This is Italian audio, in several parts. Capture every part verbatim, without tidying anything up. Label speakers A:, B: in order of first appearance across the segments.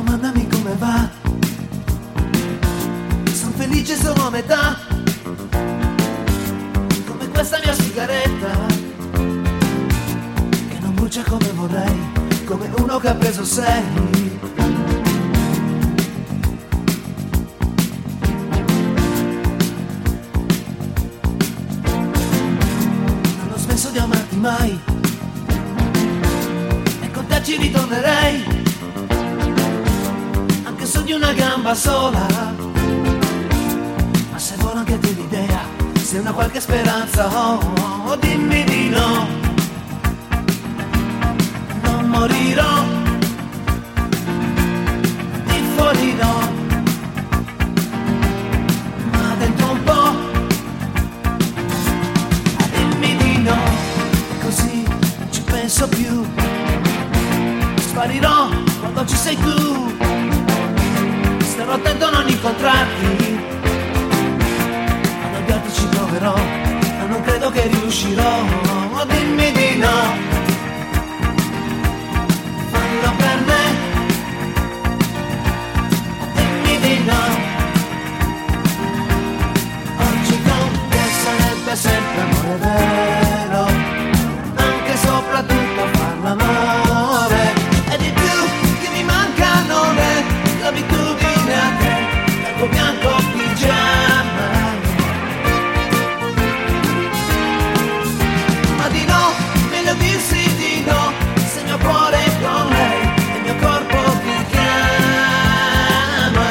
A: domandami come va. Sono felice solo a metà, come questa mia sigaretta che non brucia come vorrei, come uno che ha preso sei. Di amarti mai e con te ci ritornerei, anche su di una gamba sola. Ma se vola anche te l'idea, se una qualche speranza, oh, oh, oh, dimmi di no. Non morirò di fuori no, ma dentro un po'. Penso più, sparirò quando ci sei tu, starò attento a non incontrarti, ad odiarti ci proverò, ma non credo che riuscirò, oh, dimmi di no, fallo per me, dimmi di no, oggi con te sarebbe sempre amore vero, soprattutto far l'amore, e di più che mi mancano le l'abitudine a te, dal tuo bianco pigiama. Ma di no, meglio dirsi di no, se il mio cuore è con lei e il mio corpo ti chiama.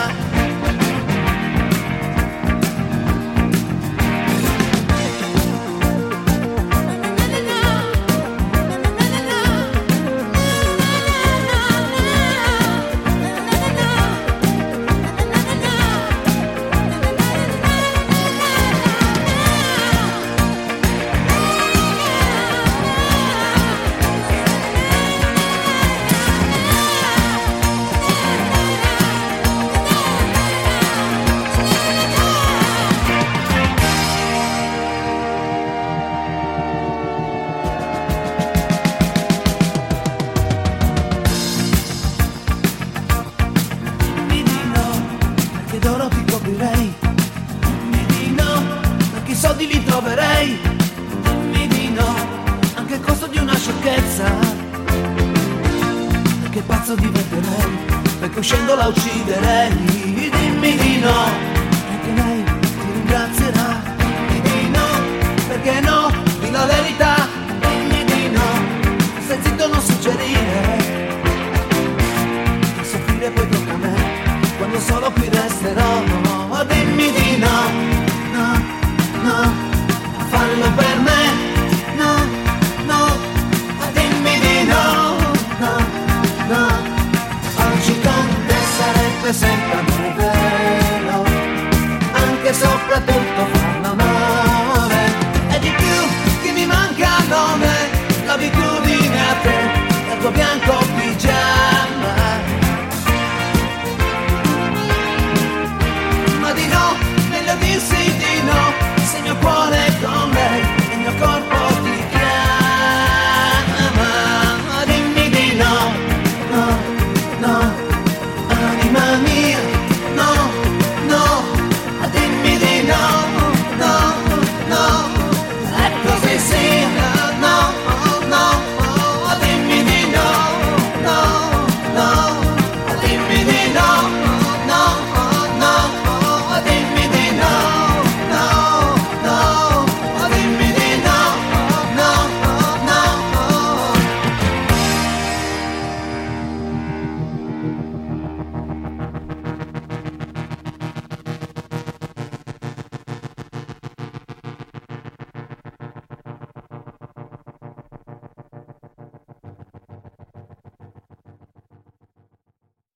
A: D'oro ti coprirei, dimmi di no, perché i soldi li troverei, dimmi di no, anche il costo di una sciocchezza, perché pazzo diventerei, perché uscendo la ucciderei, dimmi di no, perché lei ti ringrazierà, dimmi di no, perché no, di la verità, dimmi di no, stai zitto non suggerire.